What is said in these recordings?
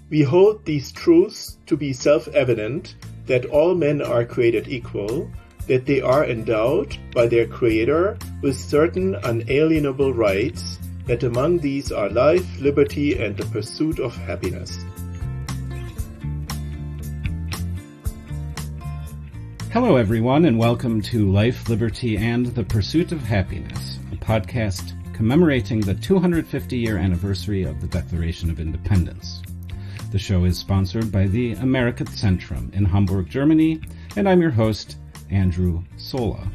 We hold these truths to be self-evident, that all men are created equal, that they are endowed by their Creator with certain unalienable rights, that among these are life, liberty, and the pursuit of happiness. Hello, everyone, and welcome to Life, Liberty, and the Pursuit of Happiness, a podcast commemorating the 250-year anniversary of the Declaration of Independence. The show is sponsored by the Amerika-Zentrum in Hamburg, Germany, and I'm your host, Andrew Sola.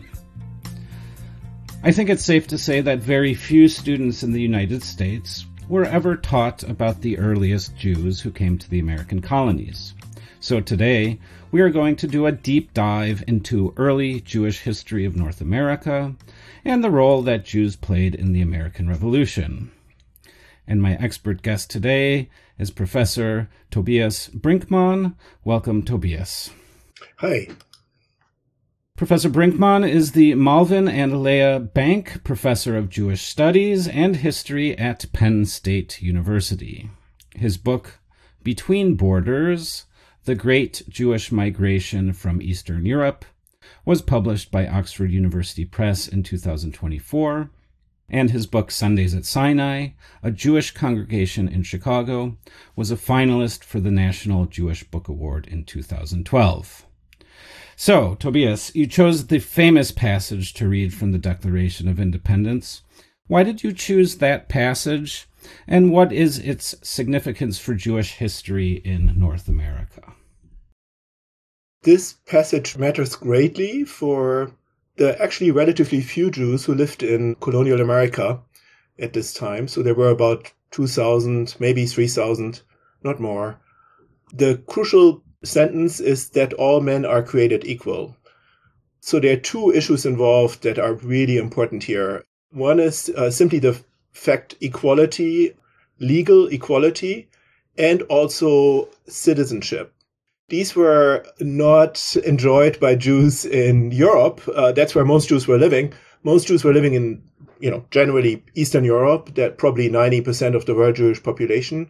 I think it's safe to say that very few students in the United States were ever taught about the earliest Jews who came to the American colonies. So today, we are going to do a deep dive into early Jewish history of North America and the role that Jews played in the American Revolution. And my expert guest today is Professor Tobias Brinkmann. Welcome, Tobias. Hi. Professor Brinkmann is the Malvin and Leah Bank Professor of Jewish Studies and History at Penn State University. His book, Between Borders: The Great Jewish Migration from Eastern Europe, was published by Oxford University Press in 2024, and his book Sundays at Sinai, A Jewish Congregation in Chicago, was a finalist for the National Jewish Book Award in 2012. So, Tobias, you chose the famous passage to read from the Declaration of Independence. Why did you choose that passage, and what is its significance for Jewish history in North America? This passage matters greatly for the actually relatively few Jews who lived in colonial America at this time. So there were about 2,000, maybe 3,000, not more. The crucial sentence is that all men are created equal. So there are two issues involved that are really important here. One is simply the fact equality, legal equality, and also citizenship. These were not enjoyed by Jews in Europe. That's where most Jews were living. Most Jews were living in, generally Eastern Europe, that probably 90% of the world Jewish population.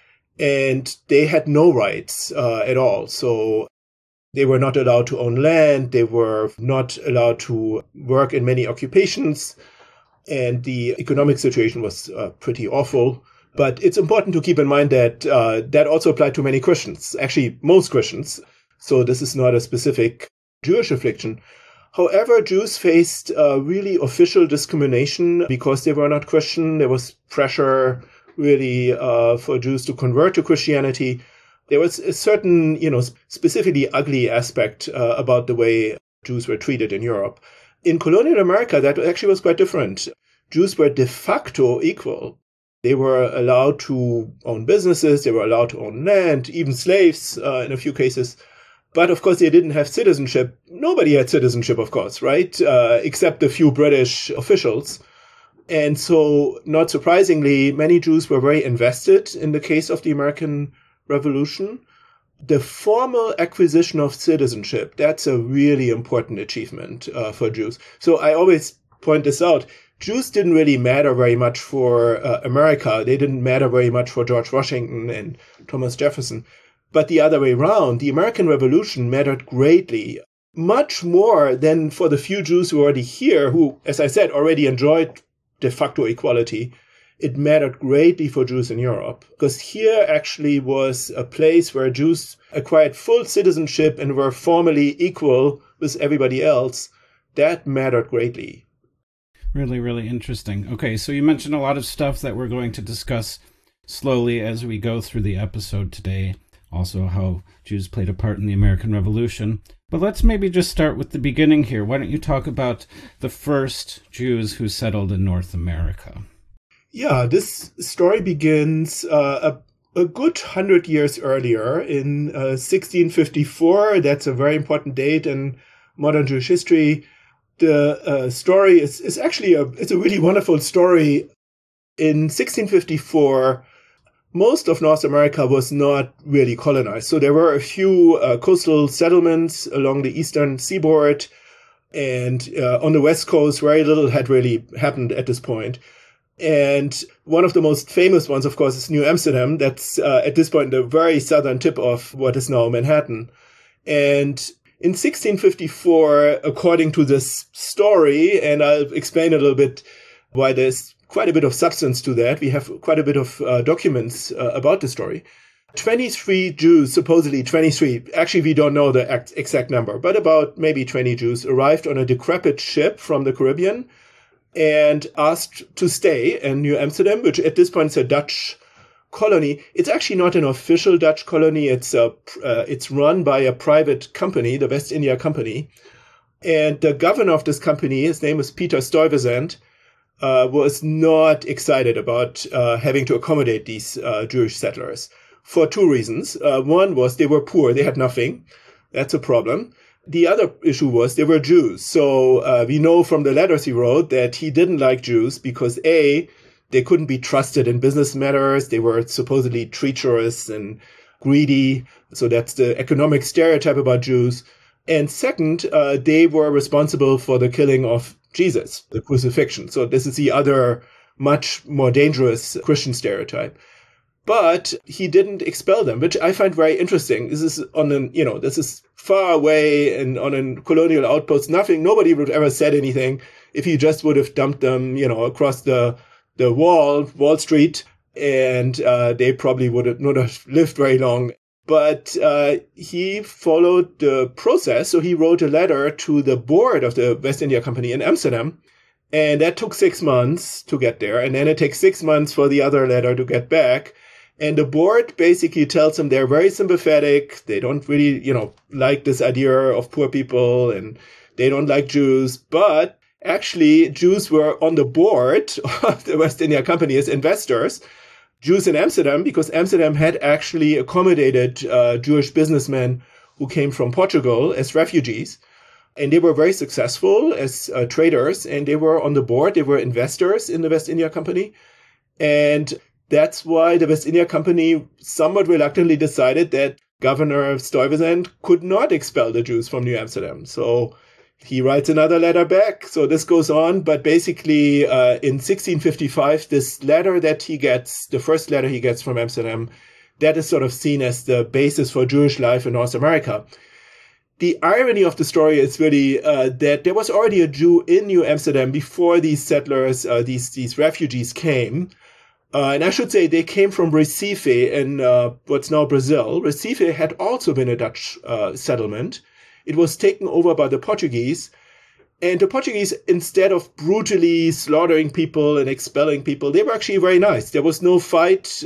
And they had no rights at all. So they were not allowed to own land. They were not allowed to work in many occupations. And the economic situation was pretty awful. But it's important to keep in mind that that also applied to many Christians, actually most Christians. So this is not a specific Jewish affliction. However, Jews faced really official discrimination because they were not Christian. There was pressure really for Jews to convert to Christianity. There was a certain, specifically ugly aspect about the way Jews were treated in Europe. In colonial America, that actually was quite different. Jews were de facto equal. They were allowed to own businesses, they were allowed to own land, even slaves in a few cases. But of course, they didn't have citizenship. Nobody had citizenship, of course, right? Except a few British officials. And so, not surprisingly, many Jews were very invested in the case of the American Revolution. The formal acquisition of citizenship, that's a really important achievement for Jews. So I always point this out. Jews didn't really matter very much for America. They didn't matter very much for George Washington and Thomas Jefferson. But the other way around, the American Revolution mattered greatly, much more than for the few Jews who were already here, who, as I said, already enjoyed de facto equality. It mattered greatly for Jews in Europe, because here actually was a place where Jews acquired full citizenship and were formally equal with everybody else. That mattered greatly. Really, really interesting. Okay, so you mentioned a lot of stuff that we're going to discuss slowly as we go through the episode today. Also, how Jews played a part in the American Revolution. But let's maybe just start with the beginning here. Why don't you talk about the first Jews who settled in North America? Yeah, this story begins a good 100 years earlier in 1654. That's a very important date in modern Jewish history. The story is actually it's a really wonderful story. In 1654, most of North America was not really colonized. So there were a few coastal settlements along the eastern seaboard, and on the west coast, very little had really happened at this point. And one of the most famous ones, of course, is New Amsterdam. That's at this point the very southern tip of what is now Manhattan. And in 1654, according to this story, and I'll explain a little bit why there's quite a bit of substance to that. We have quite a bit of documents about the story. 23 Jews, supposedly 23, actually we don't know the exact number, but about maybe 20 Jews arrived on a decrepit ship from the Caribbean and asked to stay in New Amsterdam, which at this point is a Dutch colony. It's actually not an official Dutch colony. It's run by a private company, the West India Company. And the governor of this company, his name is Peter Stuyvesant, was not excited about having to accommodate these Jewish settlers for two reasons. One was they were poor. They had nothing. That's a problem. The other issue was they were Jews. So we know from the letters he wrote that he didn't like Jews because A, they couldn't be trusted in business matters. They were supposedly treacherous and greedy. So that's the economic stereotype about Jews. And second, they were responsible for the killing of Jesus, the crucifixion. So this is the other much more dangerous Christian stereotype. But he didn't expel them, which I find very interesting. This is this is far away and on a colonial outpost. Nobody would have ever said anything if he just would have dumped them, across the Wall Street, and they probably would not have lived very long. But he followed the process. So he wrote a letter to the board of the West India Company in Amsterdam. And that took 6 months to get there. And then it takes 6 months for the other letter to get back. And the board basically tells them they're very sympathetic. They don't really, like this idea of poor people, and they don't like Jews. But actually, Jews were on the board of the West India Company as investors. Jews in Amsterdam, because Amsterdam had actually accommodated Jewish businessmen who came from Portugal as refugees. And they were very successful as traders, and they were on the board. They were investors in the West India Company. And that's why the West India Company somewhat reluctantly decided that Governor Stuyvesant could not expel the Jews from New Amsterdam. So he writes another letter back. So this goes on. But basically, in 1655, this letter that he gets, the first letter he gets from Amsterdam, that is sort of seen as the basis for Jewish life in North America. The irony of the story is really that there was already a Jew in New Amsterdam before these settlers, these refugees came. And I should say they came from Recife in what's now Brazil. Recife had also been a Dutch settlement. It was taken over by the Portuguese. And the Portuguese, instead of brutally slaughtering people and expelling people, they were actually very nice. There was no fight.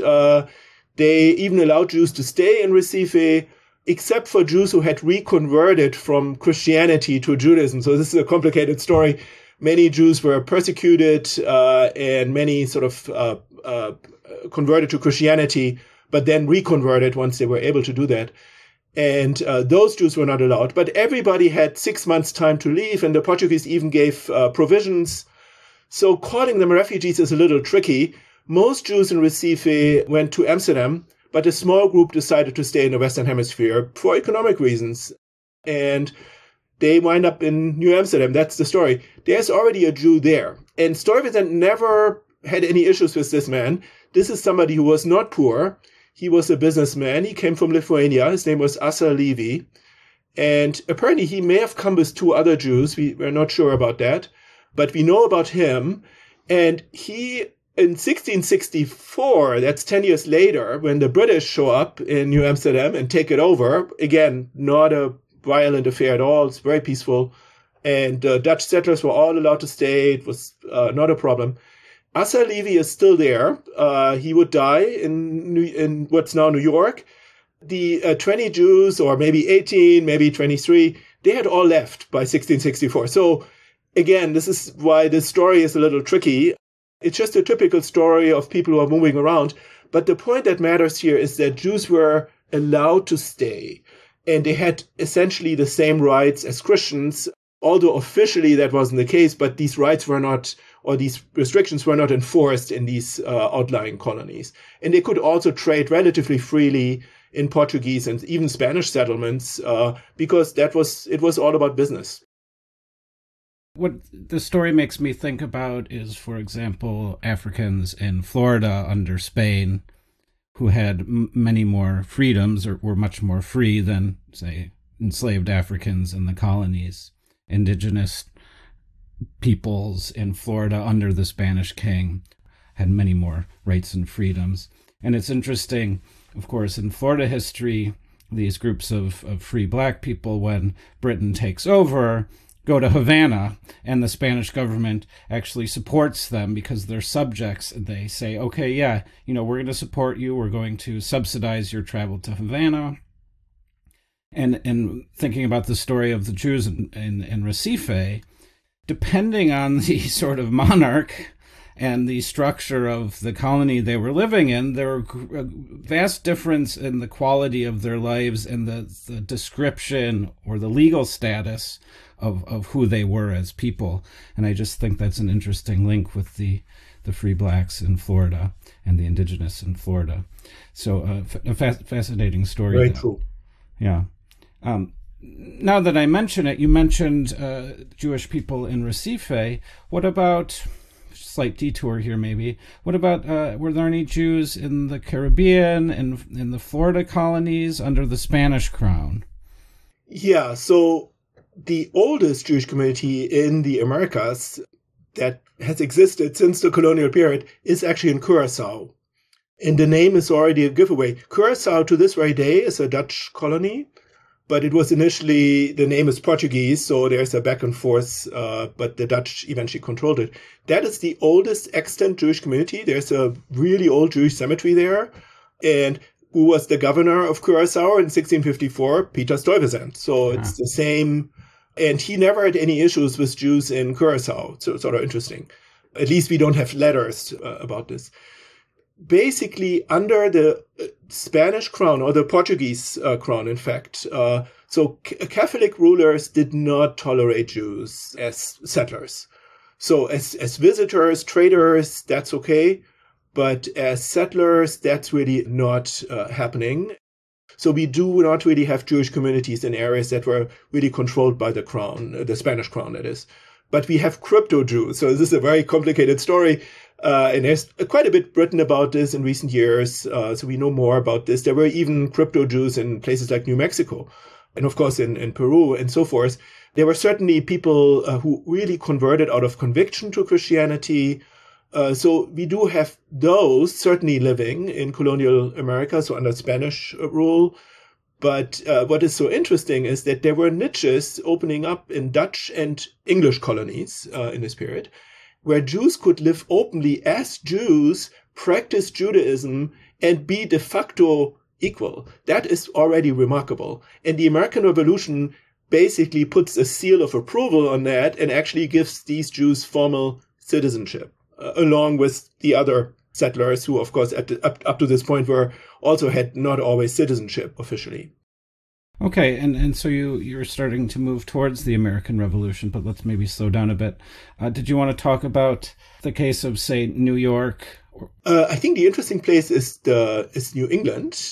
They even allowed Jews to stay in Recife, except for Jews who had reconverted from Christianity to Judaism. So this is a complicated story. Many Jews were persecuted, and many sort of converted to Christianity, but then reconverted once they were able to do that. And those Jews were not allowed. But everybody had 6 months' time to leave, and the Portuguese even gave provisions. So calling them refugees is a little tricky. Most Jews in Recife went to Amsterdam, but a small group decided to stay in the Western Hemisphere for economic reasons. And they wind up in New Amsterdam. That's the story. There's already a Jew there. And Stuyvesant never had any issues with this man. This is somebody who was not poor. He was a businessman. He came from Lithuania. His name was Asa Levy. And apparently he may have come with 2 other Jews. We're not sure about that. But we know about him. And he, in 1664, that's 10 years later, when the British show up in New Amsterdam and take it over, again, not a violent affair at all. It's very peaceful. And Dutch settlers were all allowed to stay. It was not a problem. Asa Levy is still there. He would die in what's now New York. The 20 Jews, or maybe 18, maybe 23, they had all left by 1664. So again, this is why this story is a little tricky. It's just a typical story of people who are moving around. But the point that matters here is that Jews were allowed to stay. And they had essentially the same rights as Christians, although officially that wasn't the case, but these rights were not, or these restrictions were not enforced in these outlying colonies. And they could also trade relatively freely in Portuguese and even Spanish settlements because it was all about business. What the story makes me think about is, for example, Africans in Florida under Spain who had many more freedoms or were much more free than, say, enslaved Africans in the colonies. Indigenous peoples in Florida under the Spanish king had many more rights and freedoms. And it's interesting, of course, in Florida history, these groups of free black people, when Britain takes over, go to Havana, and the Spanish government actually supports them because they're subjects. They say, okay, yeah, we're going to support you. We're going to subsidize your travel to Havana. And thinking about the story of the Jews in Recife, depending on the sort of monarch and the structure of the colony they were living in, there were a vast difference in the quality of their lives and the description or the legal status of who they were as people. And I just think that's an interesting link with the free blacks in Florida and the indigenous in Florida. So a fascinating story. Very true. Yeah. Now that I mention it, you mentioned Jewish people in Recife. What about, slight detour here maybe, what about, were there any Jews in the Caribbean and in the Florida colonies under the Spanish crown? Yeah, so the oldest Jewish community in the Americas that has existed since the colonial period is actually in Curacao. And the name is already a giveaway. Curacao to this very day is a Dutch colony. But it was initially, the name is Portuguese, so there's a back and forth, but the Dutch eventually controlled it. That is the oldest extant Jewish community. There's a really old Jewish cemetery there. And who was the governor of Curacao in 1654? Peter Stuyvesant. So it's the same. And he never had any issues with Jews in Curacao. So it's sort of interesting. At least we don't have letters about this. Basically, under the Spanish crown, or the Portuguese crown, in fact, so Catholic rulers did not tolerate Jews as settlers. So as visitors, traders, that's okay. But as settlers, that's really not happening. So we do not really have Jewish communities in areas that were really controlled by the crown, the Spanish crown, that is. But we have crypto Jews. So this is a very complicated story. And there's quite a bit written about this in recent years, so we know more about this. There were even crypto Jews in places like New Mexico, and of course in Peru and so forth. There were certainly people who really converted out of conviction to Christianity. So we do have those certainly living in colonial America, so under Spanish rule. But what is so interesting is that there were niches opening up in Dutch and English colonies in this period, where Jews could live openly as Jews, practice Judaism, and be de facto equal. That is already remarkable. And the American Revolution basically puts a seal of approval on that and actually gives these Jews formal citizenship, along with the other settlers who, of course, up to this point also had not always citizenship officially. Okay, and so you're starting to move towards the American Revolution, but let's maybe slow down a bit. Did you want to talk about the case of, say, New York? I think the interesting place is New England.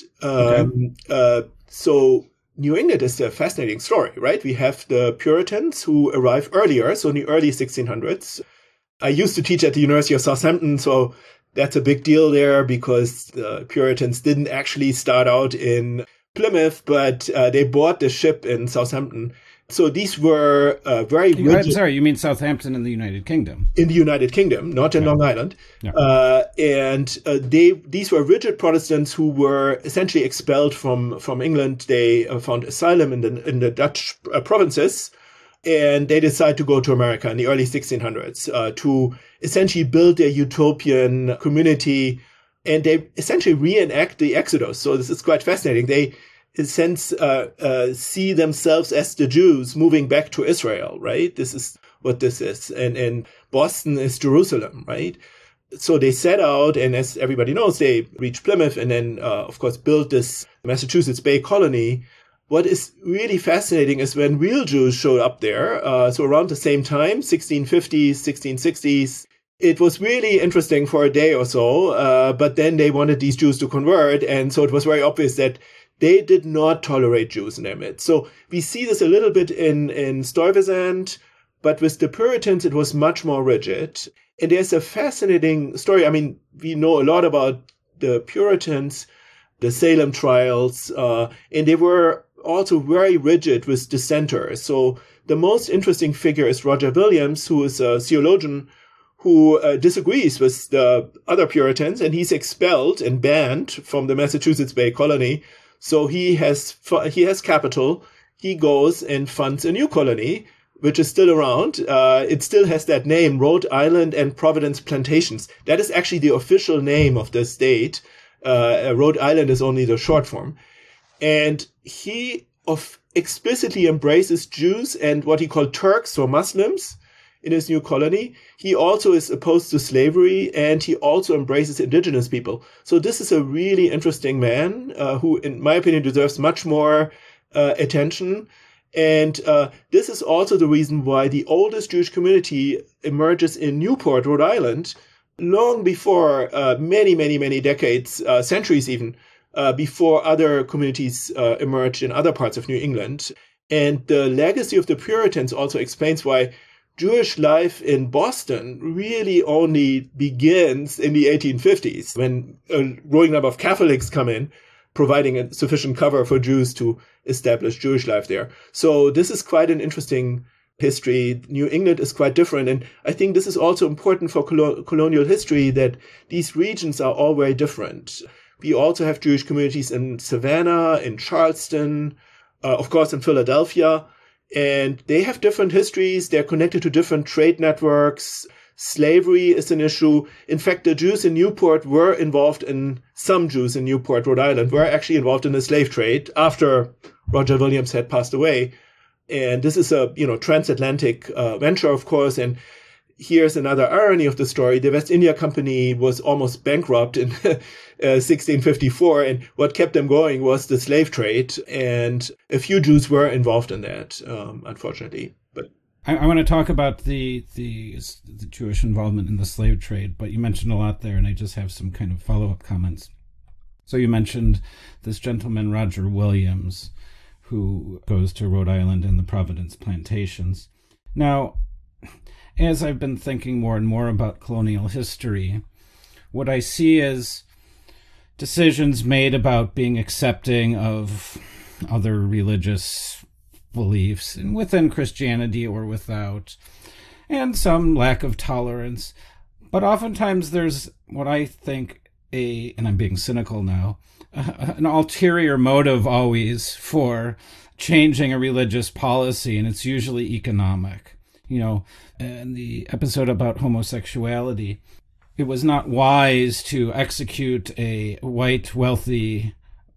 So New England is a fascinating story, right? We have the Puritans who arrive earlier, so in the early 1600s. I used to teach at the University of Southampton, so that's a big deal there because the Puritans didn't actually start out in Plymouth, but they bought the ship in Southampton. So these were very rigid. I'm sorry, you mean Southampton in the United Kingdom? In the United Kingdom, not in Long Island. Yeah. These were rigid Protestants who were essentially expelled from England. They found asylum in the Dutch provinces, and they decided to go to America in the early 1600s to essentially build their utopian community. And they essentially reenact the Exodus. So this is quite fascinating. They, in a sense, see themselves as the Jews moving back to Israel, right? This is what this is. And Boston is Jerusalem, right? So they set out, and as everybody knows, they reached Plymouth and then, of course, built this Massachusetts Bay colony. What is really fascinating is when real Jews showed up there, so around the same time, 1650s, 1660s, it was really interesting for a day or so, but then they wanted these Jews to convert, and so it was very obvious that they did not tolerate Jews in their midst. So we see this a little bit in Stuyvesant, But with the Puritans, it was much more rigid. And there's a fascinating story. I mean, we know a lot about the Puritans, the Salem trials, and they were also very rigid with dissenters. So the most interesting figure is Roger Williams, who is a theologian who disagrees with the other Puritans, and he's expelled and banned from the Massachusetts Bay Colony. So he has capital. He goes and funds a new colony, which is still around. It still has that name, Rhode Island and Providence Plantations. That is actually the official name of the state. Rhode Island is only the short form. And he explicitly embraces Jews and what he called Turks or Muslims in his new colony. He also is opposed to slavery, and he also embraces indigenous people. So this is a really interesting man who, in my opinion, deserves much more attention. And this is also the reason why the oldest Jewish community emerges in Newport, Rhode Island, long before many decades, centuries even, before other communities emerged in other parts of New England. And the legacy of the Puritans also explains why Jewish life in Boston really only begins in the 1850s, when a growing number of Catholics come in, providing a sufficient cover for Jews to establish Jewish life there. So this is quite an interesting history. New England is quite different. And I think this is also important for colonial history, that these regions are all very different. We also have Jewish communities in Savannah, in Charleston, of course in Philadelphia, and they have different histories. They're connected to different trade networks. Slavery is an issue. In fact, the Jews in Newport were involved in, some Jews in Newport, Rhode Island, were actually involved in the slave trade after Roger Williams had passed away. And this is a, transatlantic venture, of course. And here's another irony of the story. The West India Company was almost bankrupt in 1654. And what kept them going was the slave trade. And a few Jews were involved in that, unfortunately. But I want to talk about the Jewish involvement in the slave trade, but you mentioned a lot there, and I just have some kind of follow-up comments. So you mentioned this gentleman, Roger Williams, who goes to Rhode Island and the Providence Plantations. Now, as I've been thinking more and more about colonial history, what I see is decisions made about being accepting of other religious beliefs, and within Christianity or without, and some lack of tolerance. But oftentimes there's what I think and I'm being cynical now, an ulterior motive always for changing a religious policy, and it's usually economic. In the episode about homosexuality, it was not wise to execute a white, wealthy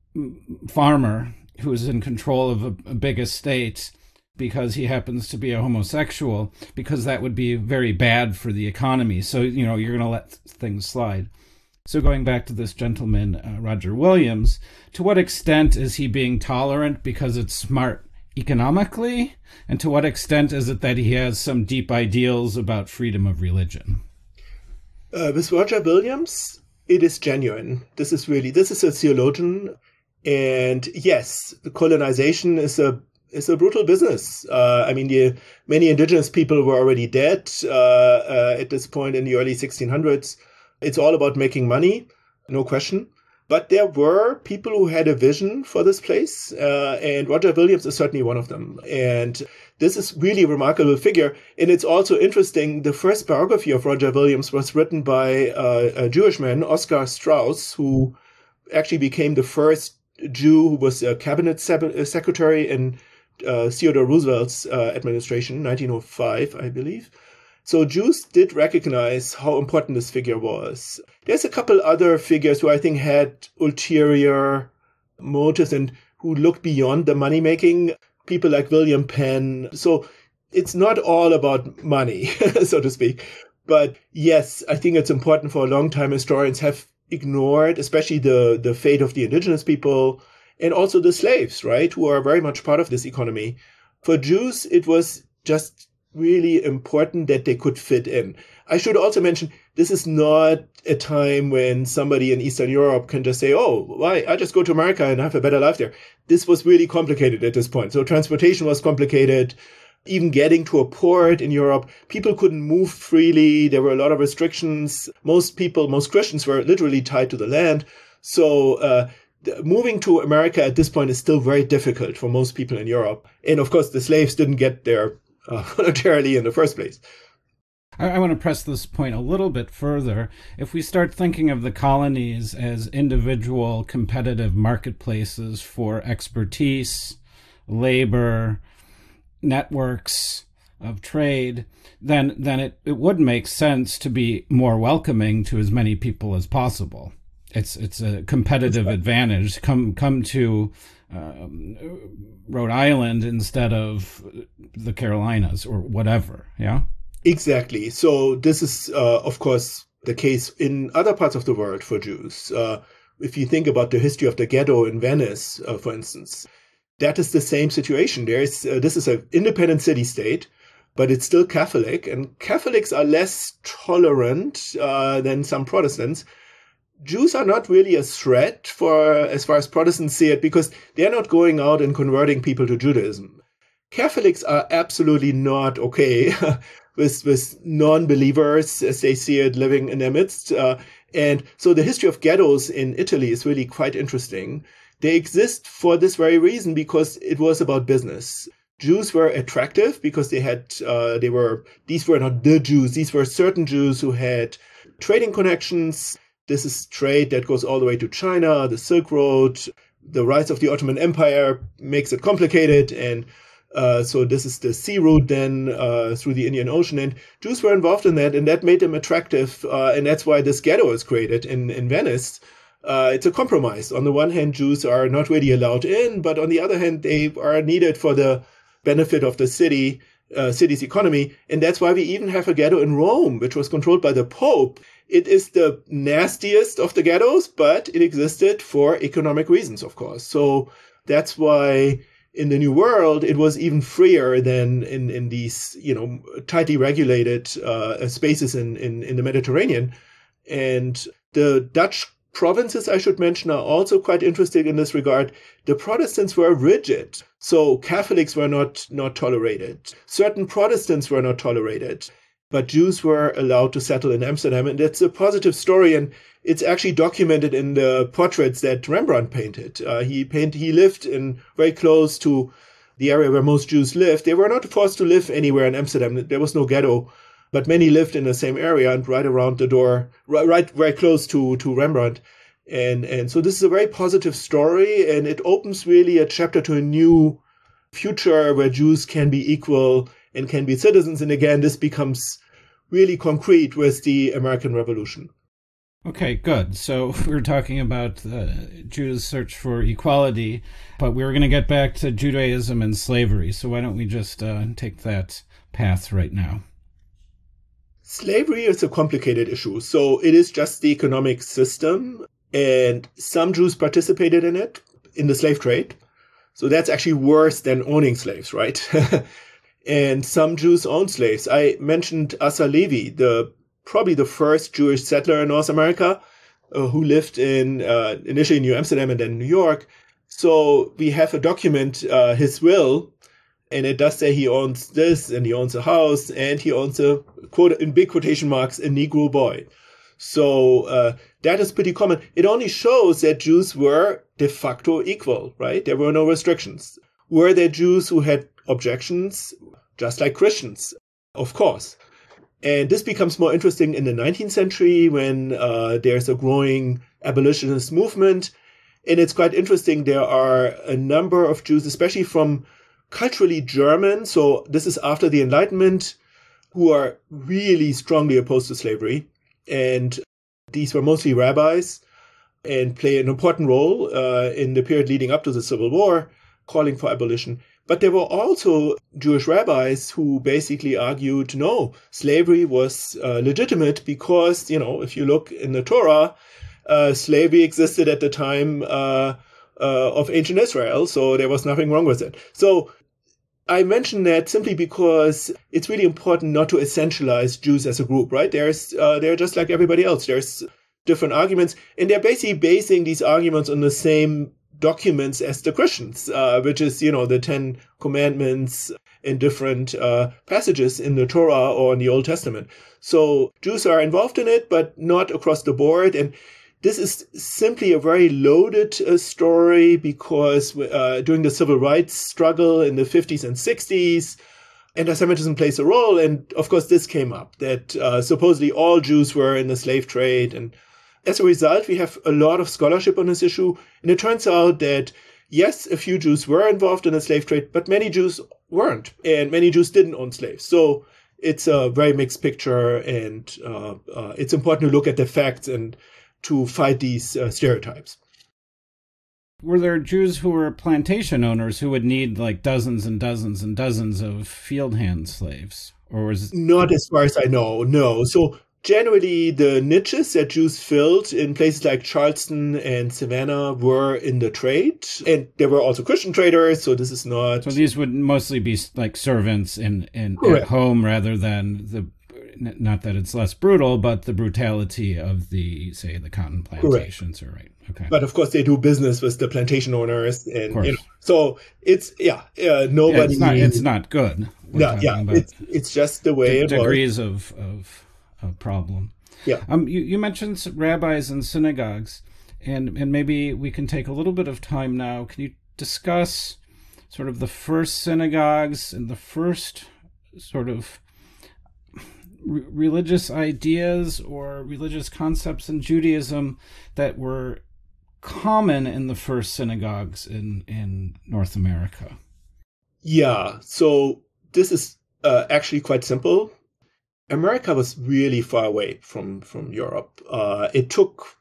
farmer who is in control of a big estate because he happens to be a homosexual, because that would be very bad for the economy. So, you're going to let things slide. So going back to this gentleman, Roger Williams, to what extent is he being tolerant because it's smart economically? And to what extent is it that he has some deep ideals about freedom of religion? With Roger Williams, it is genuine. This is a theologian. And yes, the colonization is a brutal business. Many indigenous people were already dead at this point in the early 1600s. It's all about making money, no question. But there were people who had a vision for this place, and Roger Williams is certainly one of them. And this is really a remarkable figure. And it's also interesting, the first biography of Roger Williams was written by a Jewish man, Oscar Strauss, who actually became the first Jew who was a cabinet secretary in Theodore Roosevelt's administration, 1905, I believe. So Jews did recognize how important this figure was. There's a couple other figures who I think had ulterior motives and who looked beyond the money-making, people like William Penn. So it's not all about money, so to speak. But yes, I think it's important for a long time historians have ignored, especially the fate of the indigenous people and also the slaves, right, who are very much part of this economy. For Jews, it was just really important that they could fit in. I should also mention, this is not a time when somebody in Eastern Europe can just say, oh, why? I just go to America and have a better life there. This was really complicated at this point. So transportation was complicated. even getting to a port in Europe. People couldn't move freely. There were a lot of restrictions. Most Christians were literally tied to the land. So moving to America at this point is still very difficult for most people in Europe. And of course, the slaves didn't get there voluntarily in the first place. I want to press this point a little bit further. If we start thinking of the colonies as individual competitive marketplaces for expertise, labor, networks of trade, then it would make sense to be more welcoming to as many people as possible. It's a competitive advantage. Come to Rhode Island instead of the Carolinas or whatever, yeah? Exactly. So this is, of course, the case in other parts of the world for Jews. If you think about the history of the ghetto in Venice, for instance, that is the same situation. This is an independent city-state, but it's still Catholic, and Catholics are less tolerant than some Protestants. Jews are not really a threat as far as Protestants see it, because they're not going out and converting people to Judaism. Catholics are absolutely not okay with non-believers, as they see it, living in their midst. And so the history of ghettos in Italy is really quite interesting. They exist for this very reason, because it was about business. Jews were attractive because these were not the Jews. These were certain Jews who had trading connections. This is trade that goes all the way to China, the Silk Road. The rise of the Ottoman Empire makes it complicated, and so this is the sea route then through the Indian Ocean, and Jews were involved in that, and that made them attractive, and that's why this ghetto is created in Venice. It's a compromise. On the one hand, Jews are not really allowed in, but on the other hand, they are needed for the benefit of the city's economy, and that's why we even have a ghetto in Rome, which was controlled by the Pope. It is the nastiest of the ghettos, but it existed for economic reasons, of course. So that's why in the New World, it was even freer than in these, tightly regulated spaces in the Mediterranean. And the Dutch provinces, I should mention, are also quite interesting in this regard. The Protestants were rigid. So Catholics were not tolerated. Certain Protestants were not tolerated. But Jews were allowed to settle in Amsterdam. And that's a positive story. And it's actually documented in the portraits that Rembrandt painted. He lived very close to the area where most Jews lived. They were not forced to live anywhere in Amsterdam. There was no ghetto, but many lived in the same area and right around the door, right very close to Rembrandt. And so this is a very positive story, and it opens really a chapter to a new future where Jews can be equal and can be citizens. And again, this becomes really concrete with the American Revolution. Okay, good. So we're talking about Jews' search for equality, but we're going to get back to Judaism and slavery. So why don't we just take that path right now? Slavery is a complicated issue. So it is just the economic system, and some Jews participated in it, in the slave trade. So that's actually worse than owning slaves, right? And some Jews owned slaves. I mentioned Asa Levi, probably the first Jewish settler in North America, who lived initially in New Amsterdam and then New York. So we have a document, his will, and it does say he owns this, and he owns a house, and he owns a, quote, in big quotation marks, a Negro boy. So that is pretty common. It only shows that Jews were de facto equal, right? There were no restrictions. Were there Jews who had objections? Just like Christians, of course. And this becomes more interesting in the 19th century when there's a growing abolitionist movement. And it's quite interesting. There are a number of Jews, especially from culturally German, so this is after the Enlightenment, who are really strongly opposed to slavery. And these were mostly rabbis and play an important role in the period leading up to the Civil War, calling for abolition. But there were also Jewish rabbis who basically argued, no, slavery was legitimate because, if you look in the Torah, slavery existed at the time of ancient Israel, so there was nothing wrong with it. So I mention that simply because it's really important not to essentialize Jews as a group, right? They're just like everybody else. There's different arguments, and they're basically basing these arguments on the same documents as the Christians, which is, the 10 commandments in different passages in the Torah or in the Old Testament. So Jews are involved in it, but not across the board. And this is simply a very loaded story because during the civil rights struggle in the 50s and 60s, anti-Semitism plays a role. And of course, this came up that supposedly all Jews were in the slave trade. And as a result, we have a lot of scholarship on this issue. And it turns out that, yes, a few Jews were involved in the slave trade, but many Jews weren't. And many Jews didn't own slaves. So it's a very mixed picture. And it's important to look at the facts and to fight these stereotypes. Were there Jews who were plantation owners who would need like dozens and dozens and dozens of field hand slaves? Or was it... Not as far as I know, no. So generally, the niches that Jews filled in places like Charleston and Savannah were in the trade. And there were also Christian traders, so this is not... So these would mostly be like servants in at home rather than the... Not that it's less brutal, but the brutality of the cotton plantations are right. Okay. But of course, they do business with the plantation owners, and so it's nobody. Yeah, it's not good. It's just the way it degrees of problem. Yeah. You mentioned rabbis and synagogues, and maybe we can take a little bit of time now. Can you discuss sort of the first synagogues and the first sort of religious ideas or religious concepts in Judaism that were common in the first synagogues in North America? Yeah, so this is actually quite simple. America was really far away from Europe. It took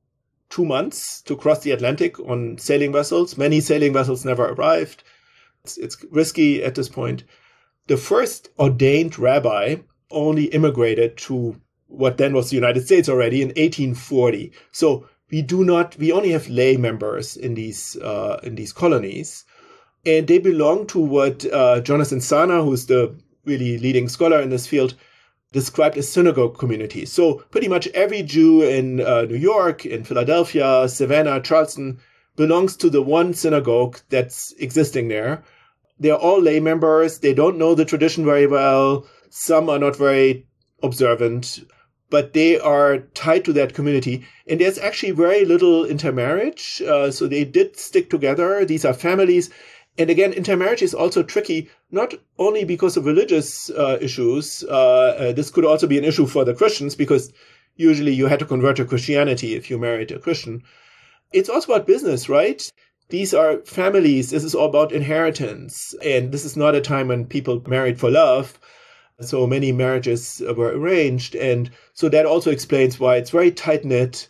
2 months to cross the Atlantic on sailing vessels. Many sailing vessels never arrived. It's risky at this point. The first ordained rabbi only immigrated to what then was the United States already in 1840. So we only have lay members in these colonies, and they belong to what Jonathan Sarna, who's the really leading scholar in this field, described as synagogue communities. So pretty much every Jew in New York, in Philadelphia, Savannah, Charleston belongs to the one synagogue that's existing there. They're all lay members. They don't know the tradition very well. Some are not very observant, but they are tied to that community. And there's actually very little intermarriage. So they did stick together. These are families. And again, intermarriage is also tricky, not only because of religious issues. This could also be an issue for the Christians because usually you had to convert to Christianity if you married a Christian. It's also about business, right? These are families. This is all about inheritance. And this is not a time when people married for love. So many marriages were arranged. And so that also explains why it's very tight-knit.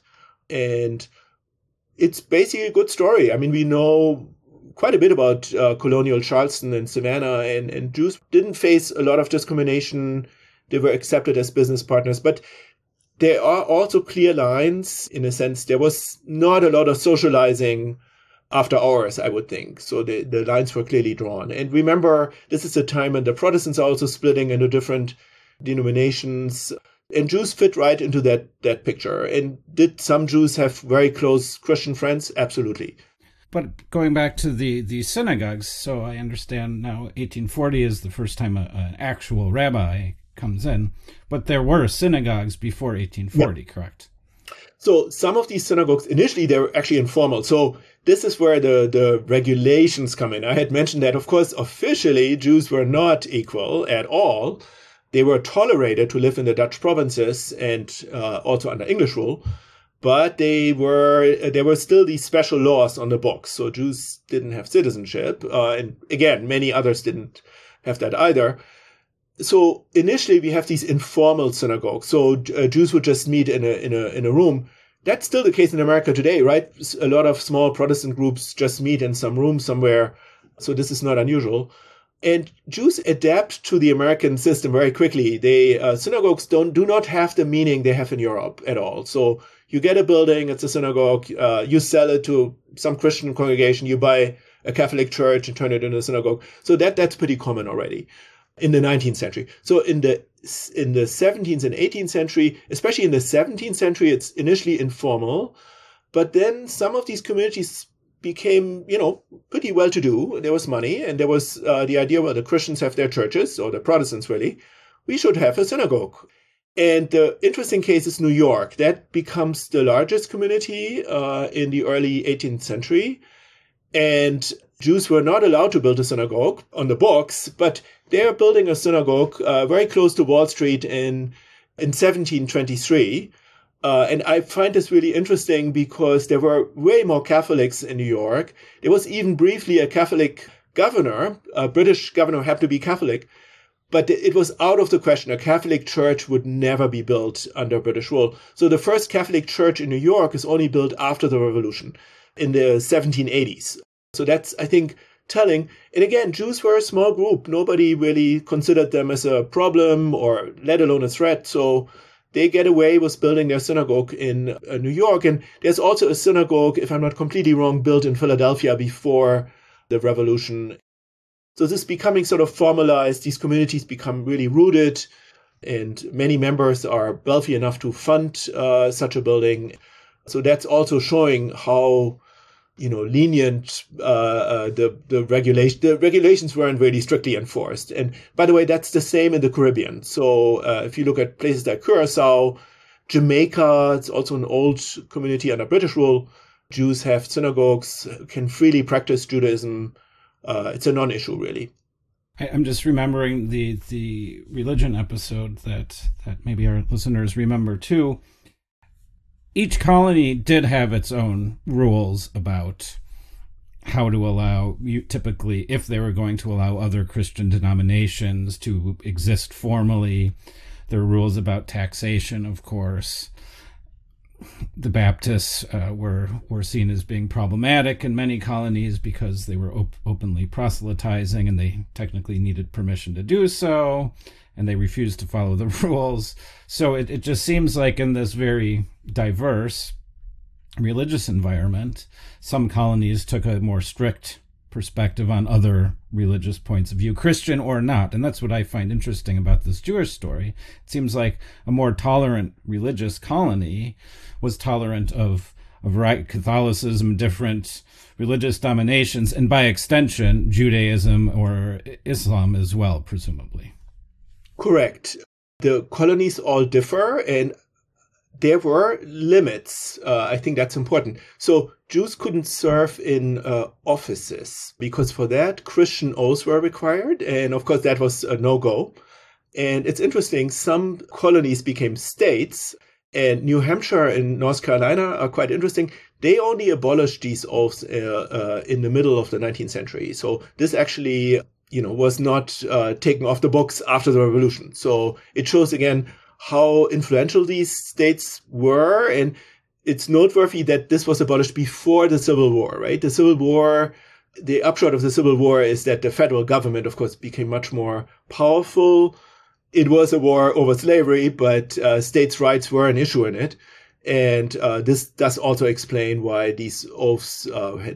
And it's basically a good story. I mean, we know quite a bit about colonial Charleston and Savannah, and Jews didn't face a lot of discrimination. They were accepted as business partners. But there are also clear lines. In a sense, there was not a lot of socializing after hours, I would think. So the lines were clearly drawn. And remember, this is a time when the Protestants are also splitting into different denominations. And Jews fit right into that picture. And did some Jews have very close Christian friends? Absolutely. But going back to the synagogues, so I understand now 1840 is the first time an actual rabbi comes in. But there were synagogues before 1840, yeah. Correct? So some of these synagogues, initially, they were actually informal. So this is where the regulations come in. I had mentioned that, of course, officially, Jews were not equal at all. They were tolerated to live in the Dutch provinces and also under English rule. But there were still these special laws on the books. So Jews didn't have citizenship. And again, many others didn't have that either. So initially, we have these informal synagogues. So Jews would just meet in a room. That's still the case in America today, right? A lot of small Protestant groups just meet in some room somewhere. So this is not unusual. And Jews adapt to the American system very quickly. Synagogues do not have the meaning they have in Europe at all. So you get a building, it's a synagogue, you sell it to some Christian congregation, you buy a Catholic church and turn it into a synagogue. So that's pretty common already in the 19th century. So in the 17th and 18th century, especially in the 17th century, it's initially informal, but then some of these communities became, pretty well-to-do. There was money, and there was the idea, well, the Christians have their churches, or the Protestants really. We should have a synagogue. And the interesting case is New York. That becomes the largest community in the early 18th century. And Jews were not allowed to build a synagogue on the books, but they are building a synagogue very close to Wall Street in 1723. And I find this really interesting because there were way more Catholics in New York. There was even briefly a Catholic governor. A British governor happened to be Catholic. But it was out of the question. A Catholic church would never be built under British rule. So the first Catholic church in New York is only built after the Revolution in the 1780s. So that's, I think, telling. And again, Jews were a small group. Nobody really considered them as a problem or let alone a threat. So they get away with building their synagogue in New York. And there's also a synagogue, if I'm not completely wrong, built in Philadelphia before the Revolution. So this is becoming sort of formalized. These communities become really rooted, and many members are wealthy enough to fund such a building. So that's also showing how, lenient the regulations weren't really strictly enforced. And by the way, that's the same in the Caribbean. So if you look at places like Curacao, Jamaica, it's also an old community under British rule. Jews have synagogues, can freely practice Judaism. It's a non-issue, really. I'm just remembering the religion episode that maybe our listeners remember too. Each colony did have its own rules about how to allow, typically, if they were going to allow other Christian denominations to exist formally. There were rules about taxation, of course. The Baptists were seen as being problematic in many colonies because they were openly proselytizing, and they technically needed permission to do so, and they refused to follow the rules. So it just seems like in this very diverse religious environment, some colonies took a more strict perspective on other religious points of view, Christian or not. And that's what I find interesting about this Jewish story. It seems like a more tolerant religious colony was tolerant of Catholicism, different religious dominations, and by extension, Judaism or Islam as well, presumably. Correct. The colonies all differ, and there were limits. I think that's important. So Jews couldn't serve in offices because for that, Christian oaths were required. And of course, that was a no-go. And it's interesting, some colonies became states, and New Hampshire and North Carolina are quite interesting. They only abolished these oaths in the middle of the 19th century. So this actually, was not taken off the books after the Revolution. So it shows again how influential these states were. And it's noteworthy that this was abolished before the Civil War, right? The Civil War, the upshot of the Civil War is that the federal government, of course, became much more powerful. It was a war over slavery, but states' rights were an issue in it. And this does also explain why these oaths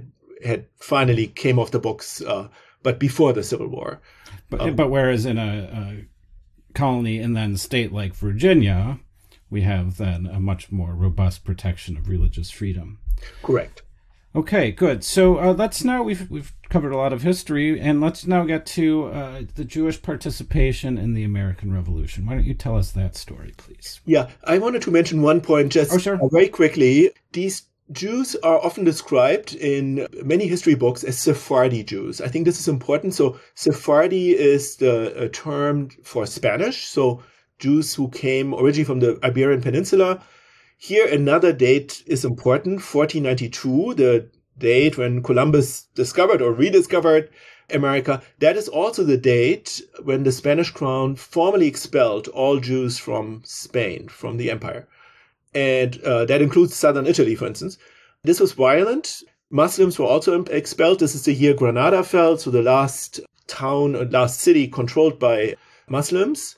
had finally came off the books, but before the Civil War. But whereas in a colony and then state like Virginia, we have then a much more robust protection of religious freedom. Correct. Okay, good. So let's now, we've covered a lot of history, and let's now get to the Jewish participation in the American Revolution. Why don't you tell us that story, please? Yeah, I wanted to mention one point just very quickly. These Jews are often described in many history books as Sephardi Jews. I think this is important. So Sephardi is the term for Spanish. So Jews who came originally from the Iberian Peninsula. Here, another date is important, 1492, the date when Columbus discovered or rediscovered America. That is also the date when the Spanish crown formally expelled all Jews from Spain, from the empire. And that includes southern Italy, for instance. This was violent. Muslims were also expelled. This is the year Granada fell, so the last town, last city controlled by Muslims.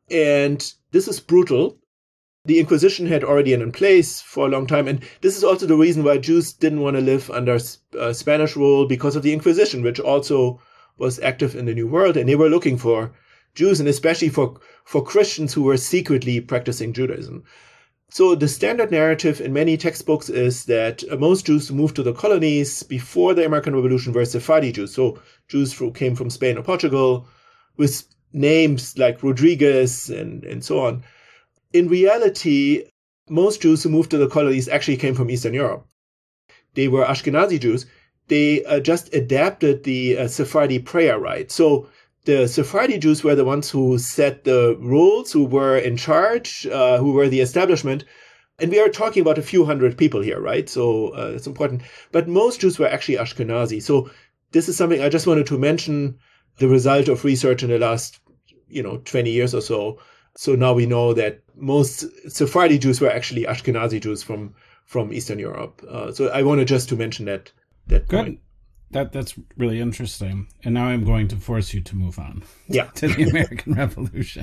And this is brutal. The Inquisition had already been in place for a long time. And this is also the reason why Jews didn't want to live under Spanish rule, because of the Inquisition, which also was active in the New World. And they were looking for Jews, and especially for Christians who were secretly practicing Judaism. So the standard narrative in many textbooks is that most Jews who moved to the colonies before the American Revolution were Sephardi Jews. So Jews who came from Spain or Portugal with names like Rodriguez and so on. In reality, most Jews who moved to the colonies actually came from Eastern Europe. They were Ashkenazi Jews. They just adapted the Sephardi prayer rite. So the Sephardi Jews were the ones who set the rules, who were in charge, who were the establishment. And we are talking about a few hundred people here, right? So it's important. But most Jews were actually Ashkenazi. So this is something I just wanted to mention, the result of research in the last, 20 years or so. So now we know that most Sephardi Jews were actually Ashkenazi Jews from Eastern Europe. So I wanted just to mention that point. That's really interesting. And now I'm going to force you to move on. Yeah. To the American Revolution.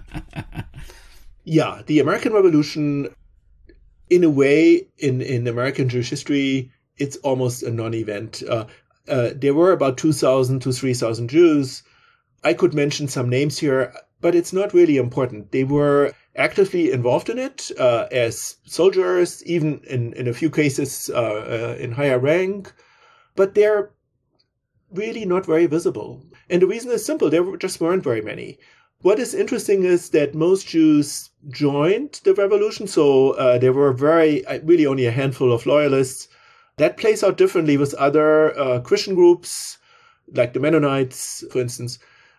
Yeah, the American Revolution, in a way, in American Jewish history, it's almost a non-event. There were about 2,000 to 3,000 Jews. I could mention some names here, but it's not really important. They were actively involved in it as soldiers, even in a few cases in higher rank. But they're really not very visible. And the reason is simple. There just weren't very many. What is interesting is that most Jews joined the revolution. So there were really only a handful of loyalists. That plays out differently with other Christian groups, like the Mennonites, for instance.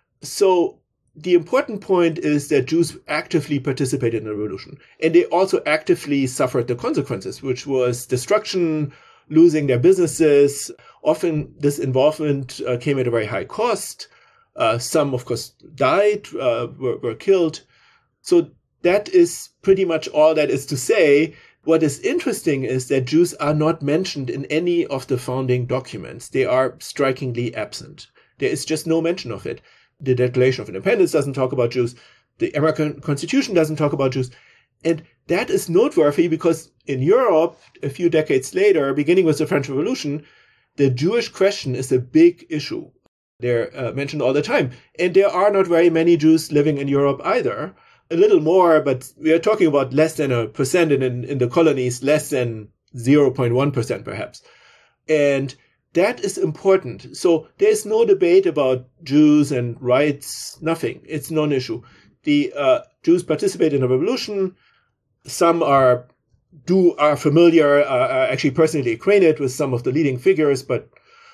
So the important point is that Jews actively participated in the revolution. And they also actively suffered the consequences, which was destruction, losing their businesses. Often this involvement came at a very high cost. Some, of course, died, were killed. So that is pretty much all that is to say. What is interesting is that Jews are not mentioned in any of the founding documents. They are strikingly absent. There is just no mention of it. The Declaration of Independence doesn't talk about Jews. The American Constitution doesn't talk about Jews. And that is noteworthy because in Europe, a few decades later, beginning with the French Revolution, the Jewish question is a big issue. They're mentioned all the time. And there are not very many Jews living in Europe either. A little more, but we are talking about less than 1% in the colonies, less than 0.1% perhaps. And that is important. So there is no debate about Jews and rights, nothing. It's non-issue. The Jews participate in the revolution. Some are familiar, are actually personally acquainted with some of the leading figures, but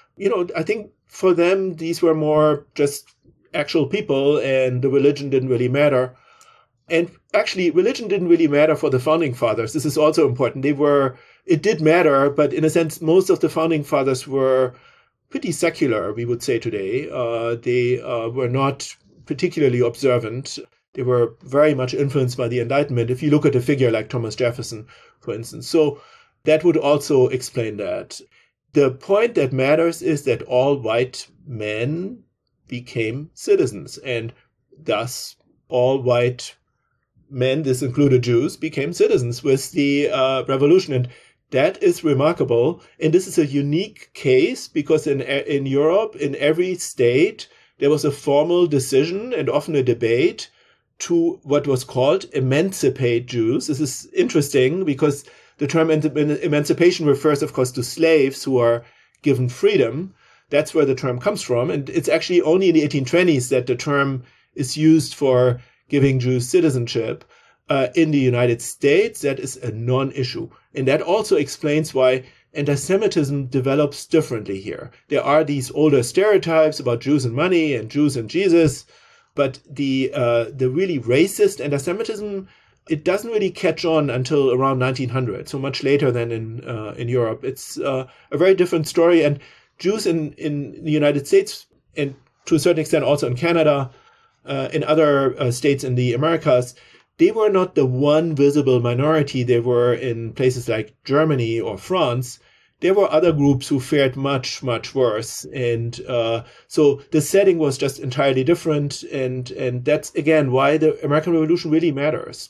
I think for them these were more just actual people, and the religion didn't really matter. And actually, religion didn't really matter for the founding fathers. This is also important. It did matter, but in a sense, most of the founding fathers were pretty secular, we would say today. They were not particularly observant. They were very much influenced by the Enlightenment, if you look at a figure like Thomas Jefferson, for instance. So that would also explain that. The point that matters is that all white men became citizens, and thus all white men, this included Jews, became citizens with the revolution. And that is remarkable. And this is a unique case because in Europe, in every state, there was a formal decision and often a debate to what was called emancipate Jews. This is interesting because the term emancipation refers, of course, to slaves who are given freedom. That's where the term comes from. And it's actually only in the 1820s that the term is used for giving Jews citizenship. In the United States, that is a non-issue. And that also explains why anti-Semitism develops differently here. There are these older stereotypes about Jews and money and Jews and Jesus, but the really racist anti-Semitism, it doesn't really catch on until around 1900, so much later than in Europe. It's a very different story. And Jews in the United States, and to a certain extent also in Canada, in other states in the Americas, they were not the one visible minority they were in places like Germany or France. There were other groups who fared much, much worse. And so the setting was just entirely different. And that's, again, why the American Revolution really matters.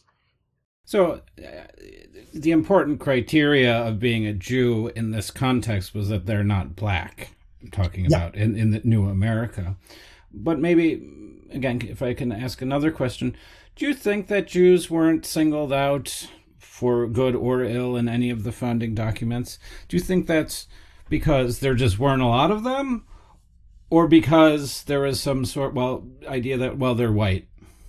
So the important criteria of being a Jew in this context was that they're not black, I'm talking about in the new America. But maybe, again, if I can ask another question, do you think that Jews weren't singled out for good or ill in any of the founding documents. Do you think that's because there just weren't a lot of them, or because there was some idea that, they're white?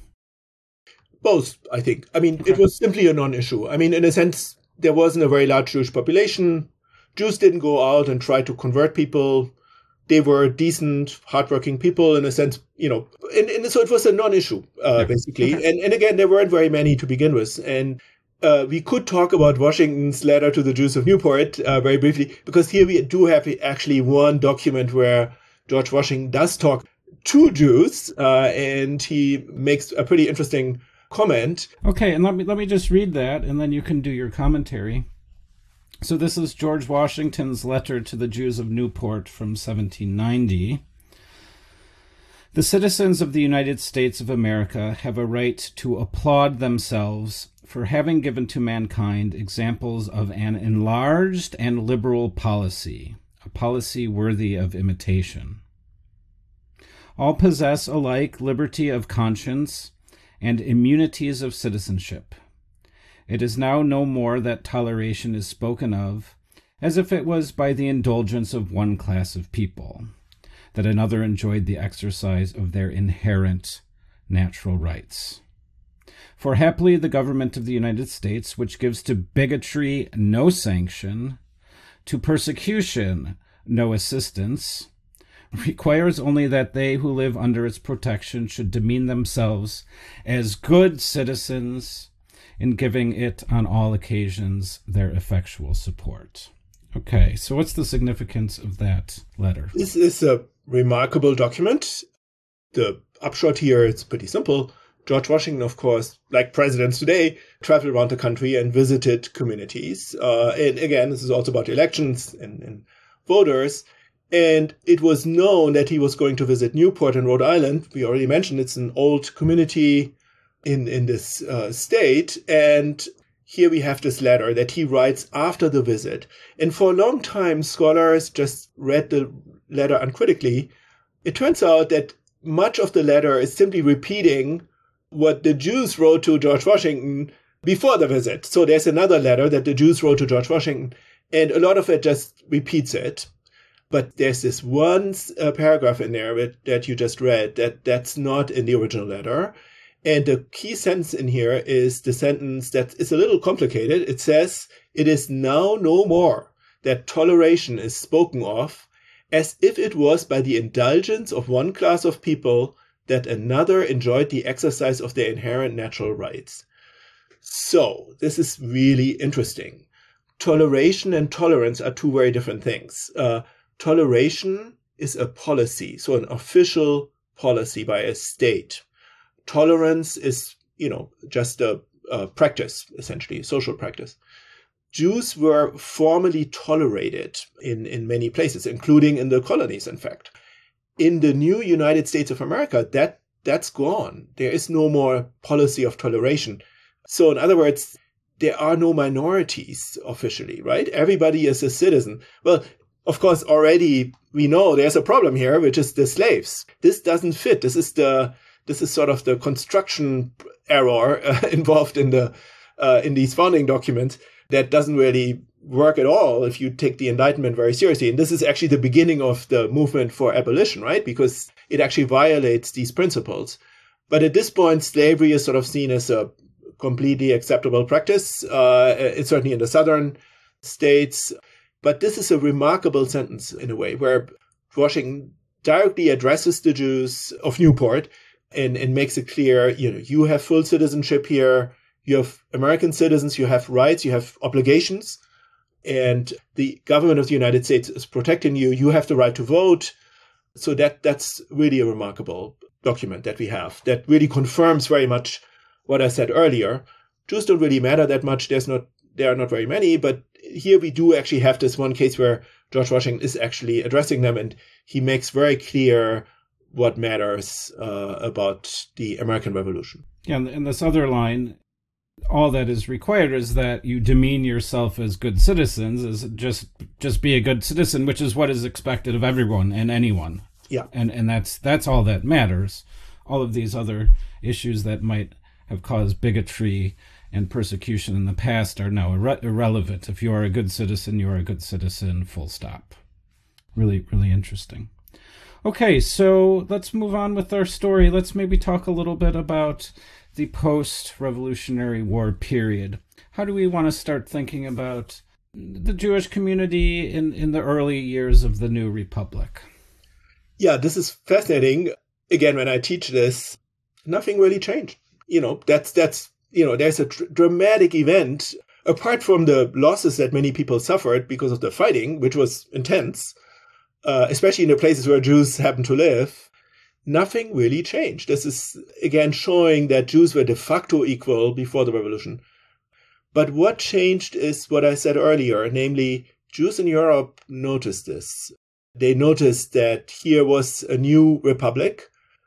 Both, I think. I mean, Okay. It was simply a non-issue. I mean, in a sense, there wasn't a very large Jewish population. Jews didn't go out and try to convert people. They were decent, hardworking people in a sense, and so it was a non-issue, basically. Okay. And again, there weren't very many to begin with. And we could talk about Washington's letter to the Jews of Newport very briefly, because here we do have actually one document where George Washington does talk to Jews, and he makes a pretty interesting comment. Okay, and let me just read that, and then you can do your commentary. So this is George Washington's letter to the Jews of Newport from 1790. The citizens of the United States of America have a right to applaud themselves for having given to mankind examples of an enlarged and liberal policy, a policy worthy of imitation. All possess alike liberty of conscience and immunities of citizenship. It is now no more that toleration is spoken of as if it was by the indulgence of one class of people, that another enjoyed the exercise of their inherent natural rights. For happily the government of the United States, which gives to bigotry no sanction, to persecution no assistance, requires only that they who live under its protection should demean themselves as good citizens in giving it on all occasions their effectual support. Okay, so what's the significance of that letter? This is a remarkable document. The upshot here is pretty simple. George Washington, of course, like presidents today, traveled around the country and visited communities. And again, this is also about elections and voters. And it was known that he was going to visit Newport in Rhode Island. We already mentioned it's an old community in this state. And here we have this letter that he writes after the visit. And for a long time, scholars just read the letter uncritically. It turns out that much of the letter is simply repeating what the Jews wrote to George Washington before the visit. So there's another letter that the Jews wrote to George Washington, and a lot of it just repeats it. But there's this one paragraph in there that you just read that's not in the original letter. And the key sentence in here is the sentence that is a little complicated. It says, "It is now no more that toleration is spoken of as if it was by the indulgence of one class of people that another enjoyed the exercise of their inherent natural rights." So this is really interesting. Toleration and tolerance are two very different things. Toleration is a policy, so an official policy by a state. Tolerance is, just a practice, essentially, social practice. Jews were formally tolerated in many places, including in the colonies, in fact. In the new United States of America, that's gone. There is no more policy of toleration. So in other words, there are no minorities officially, right? Everybody is a citizen. Well, of course, already we know there's a problem here, which is the slaves. This doesn't fit. This is sort of the construction error involved in these founding documents that doesn't really work at all if you take the Enlightenment very seriously. And this is actually the beginning of the movement for abolition, right? Because it actually violates these principles. But at this point, slavery is sort of seen as a completely acceptable practice. It's certainly in the southern states. But this is a remarkable sentence in a way where Washington directly addresses the Jews of Newport and makes it clear, you have full citizenship here. You have American citizens, you have rights, you have obligations. And the government of the United States is protecting you. You have the right to vote. So that's really a remarkable document that we have that really confirms very much what I said earlier. Jews don't really matter that much. There are not very many, but here we do actually have this one case where George Washington is actually addressing them, and he makes very clear what matters about the American Revolution. Yeah, and this other line, all that is required is that you demean yourself as good citizens, is just be a good citizen, which is what is expected of everyone and anyone. Yeah. And that's all that matters. All of these other issues that might have caused bigotry and persecution in the past are now irrelevant. If you are a good citizen, you are a good citizen, full stop. Really, really interesting. Okay, so let's move on with our story. Let's maybe talk a little bit about the post-Revolutionary War period. How do we want to start thinking about the Jewish community in the early years of the new republic? Yeah, this is fascinating. Again, when I teach this, nothing really changed. That's there's a dramatic event, apart from the losses that many people suffered because of the fighting, which was intense, especially in the places where Jews happen to live. Nothing really changed. This is, again, showing that Jews were de facto equal before the revolution. But what changed is what I said earlier, namely, Jews in Europe noticed this. They noticed that here was a new republic,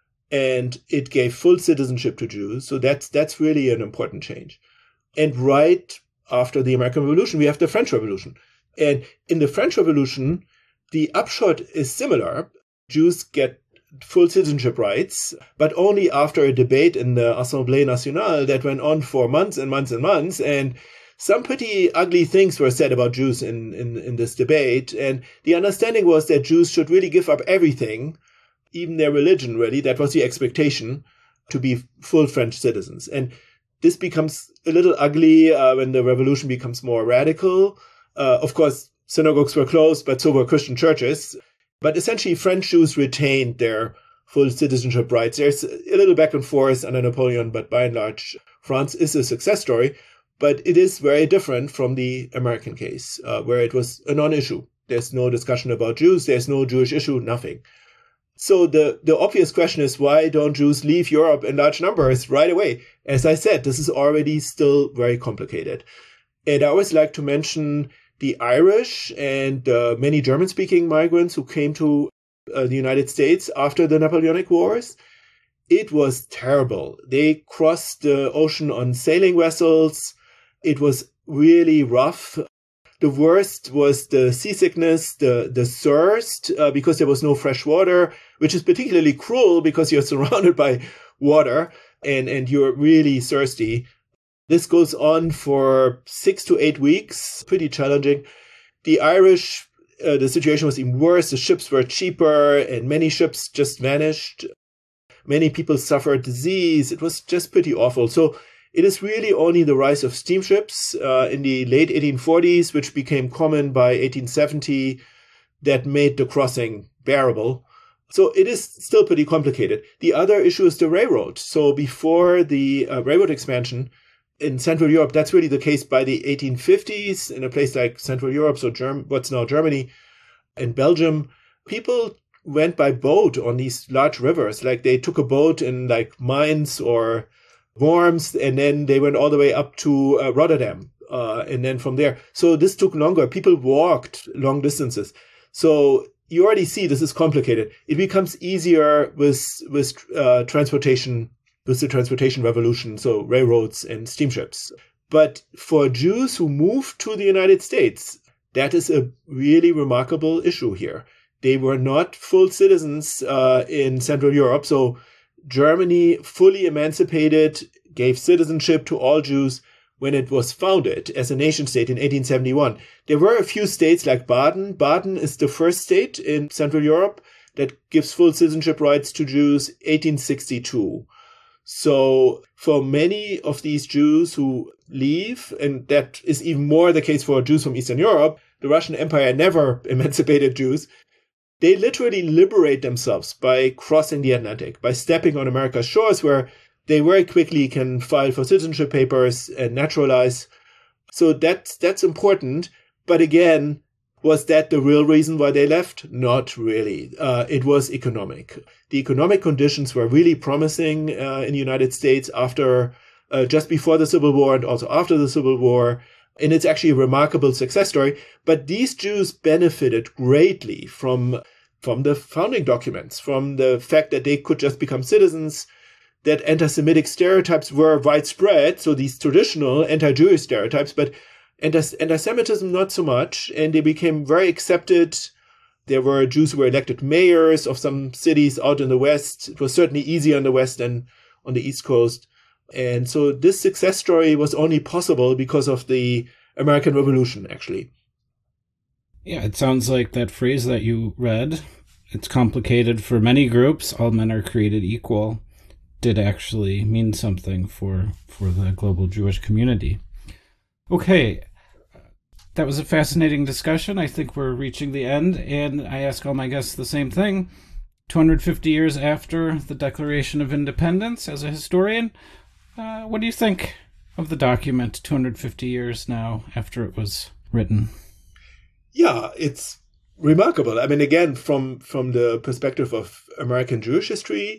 and it gave full citizenship to Jews. So that's really an important change. And right after the American Revolution, we have the French Revolution. And in the French Revolution, the upshot is similar. Jews get full citizenship rights, but only after a debate in the Assemblée Nationale that went on for months and months and months. And some pretty ugly things were said about Jews in this debate. And the understanding was that Jews should really give up everything, even their religion, really. That was the expectation, to be full French citizens. And this becomes a little ugly when the revolution becomes more radical. Of course, synagogues were closed, but so were Christian churches. But essentially, French Jews retained their full citizenship rights. There's a little back and forth under Napoleon, but by and large, France is a success story. But it is very different from the American case, where it was a non-issue. There's no discussion about Jews. There's no Jewish issue, nothing. So the obvious question is, why don't Jews leave Europe in large numbers right away? As I said, this is already still very complicated. And I always like to mention the Irish and many German-speaking migrants who came to the United States after the Napoleonic Wars. It was terrible. They crossed the ocean on sailing vessels. It was really rough. The worst was the seasickness, the thirst, because there was no fresh water, which is particularly cruel because you're surrounded by water and you're really thirsty. This goes on for 6 to 8 weeks, pretty challenging. The Irish, the situation was even worse. The ships were cheaper and many ships just vanished. Many people suffered disease. It was just pretty awful. So it is really only the rise of steamships in the late 1840s, which became common by 1870, that made the crossing bearable. So it is still pretty complicated. The other issue is the railroad. So before the railroad expansion in Central Europe, that's really the case by the 1850s in a place like Central Europe, so what's now Germany and Belgium. People went by boat on these large rivers. Like they took a boat in like Mainz or Worms, and then they went all the way up to Rotterdam, and then from there. So this took longer. People walked long distances. So you already see this is complicated. It becomes easier with transportation, with the transportation revolution, so railroads and steamships. But for Jews who moved to the United States, that is a really remarkable issue here. They were not full citizens in Central Europe. So Germany, fully emancipated, gave citizenship to all Jews when it was founded as a nation state in 1871. There were a few states like Baden. Baden is the first state in Central Europe that gives full citizenship rights to Jews, 1862. So for many of these Jews who leave, and that is even more the case for Jews from Eastern Europe, the Russian Empire never emancipated Jews. They literally liberate themselves by crossing the Atlantic, by stepping on America's shores, where they very quickly can file for citizenship papers and naturalize. So that's important. But again, was that the real reason why they left? Not really. It was economic. The economic conditions were really promising in the United States after, just before the Civil War and also after the Civil War. And it's actually a remarkable success story. But these Jews benefited greatly from the founding documents, from the fact that they could just become citizens, that anti-Semitic stereotypes were widespread, so these traditional anti-Jewish stereotypes, but anti-Semitism not so much, and they became very accepted. There were Jews who were elected mayors of some cities out in the West. It was certainly easier in the West than on the East Coast. And so this success story was only possible because of the American Revolution, actually. Yeah, it sounds like that phrase that you read, it's complicated for many groups, all men are created equal, did actually mean something for the global Jewish community. Okay, that was a fascinating discussion. I think we're reaching the end, and I ask all my guests the same thing. 250 years after the Declaration of Independence, as a historian, what do you think of the document 250 years now after it was written? Yeah, it's remarkable. I mean, again, from the perspective of American Jewish history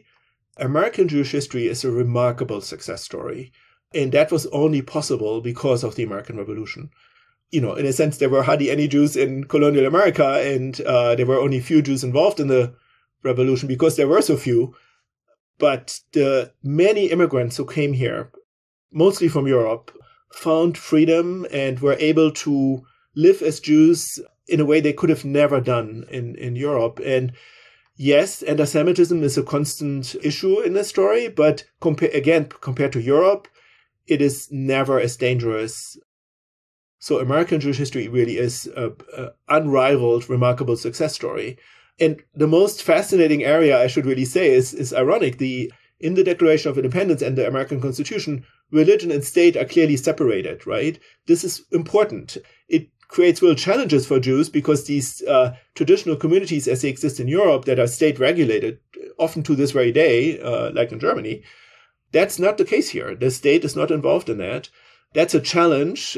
is a remarkable success story. And that was only possible because of the American Revolution. In a sense, there were hardly any Jews in colonial America, and there were only few Jews involved in the revolution because there were so few. But the many immigrants who came here, mostly from Europe, found freedom and were able to live as Jews in a way they could have never done in Europe. And yes, anti-Semitism is a constant issue in this story, but compared to Europe, it is never as dangerous. So American Jewish history really is an unrivaled, remarkable success story. And the most fascinating area, I should really say, is ironic. In the Declaration of Independence and the American Constitution, religion and state are clearly separated, right? This is important. It creates real challenges for Jews because these traditional communities as they exist in Europe that are state regulated, often to this very day, like in Germany, that's not the case here. The state is not involved in that. That's a challenge.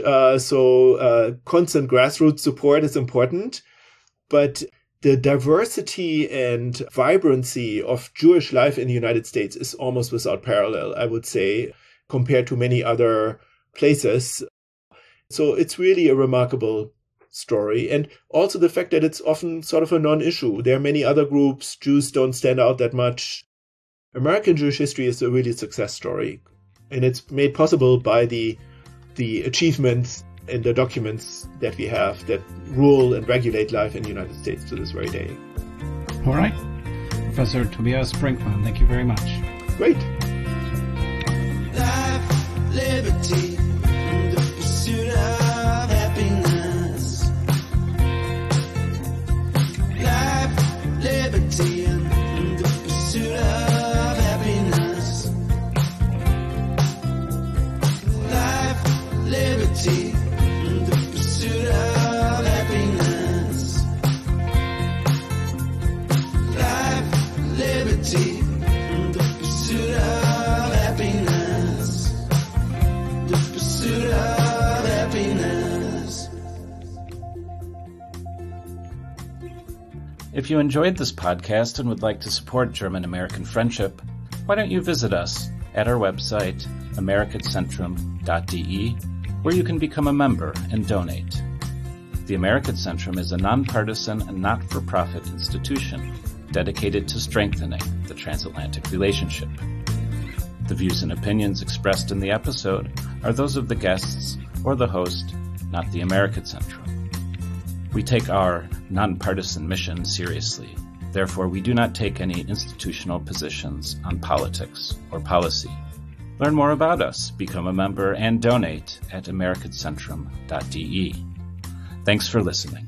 So constant grassroots support is important. But the diversity and vibrancy of Jewish life in the United States is almost without parallel, I would say, compared to many other places. So it's really a remarkable story. And also the fact that it's often sort of a non-issue. There are many other groups. Jews don't stand out that much. American Jewish history is a really success story. And it's made possible by the achievements and the documents that we have that rule and regulate life in the United States to this very day. All right. Professor Tobias Brinkmann, thank you very much. Great. Life, liberty, the pursuit of happiness. Life, liberty, and the pursuit of happiness. Life, liberty, and the pursuit of happiness. Life, liberty, and the pursuit of happiness. The pursuit of happiness. If you enjoyed this podcast and would like to support German-American friendship, why don't you visit us at our website, amerikazentrum.de, where you can become a member and donate. The Amerikazentrum is a nonpartisan and not-for-profit institution dedicated to strengthening the transatlantic relationship. The views and opinions expressed in the episode are those of the guests or the host, not the Amerikazentrum. We take our nonpartisan mission seriously. Therefore, we do not take any institutional positions on politics or policy. Learn more about us, become a member, and donate at amerikazentrum.de. Thanks for listening.